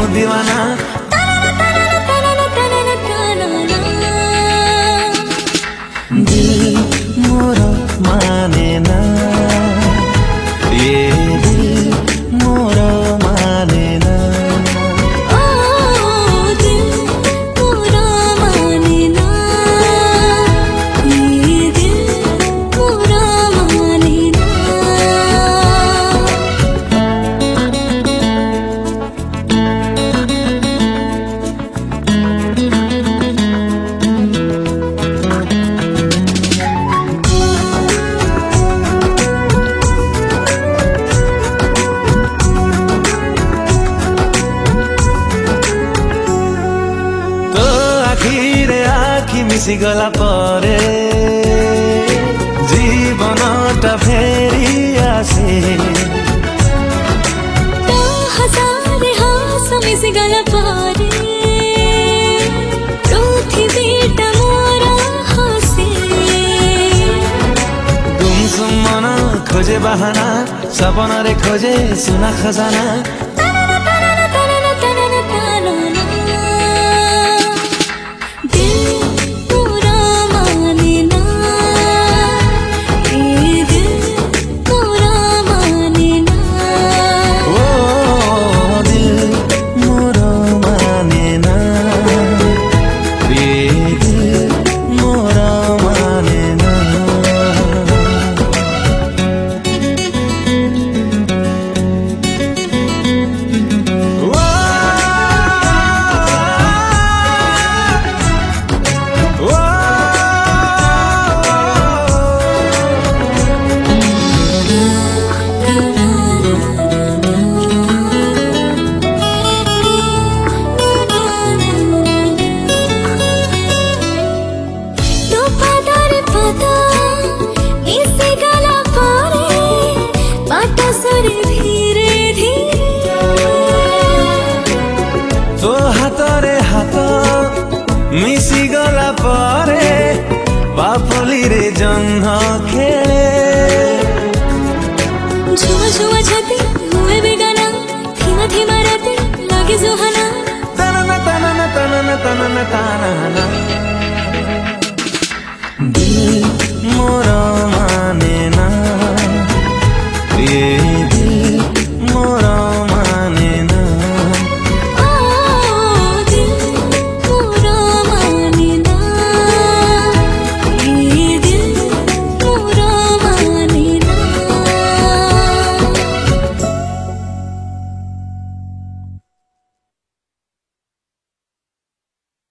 दीवाना। दिल मोर माने ना, ये दिल मोर माने ना। ओ दिल मोरा माने ना, ये दिल मोरा माने ना। आखिरे आखि मिसिगला परे जीवनटा फेरि आसे। तो हजारे हास मिसिगला परे पृथिवीटा मोरा हासे। गुमसुम मन खोजे बाहाना, सपना रे खोजे सुना खजाना। तो हातरे हात मिसिगला परे बाफली रे जन्ह खेले। झुमा झुमा छाती हुए बेगाना, धीमा धीमा राते लागे सुहाना। तनना तनना तनना तनना ताना।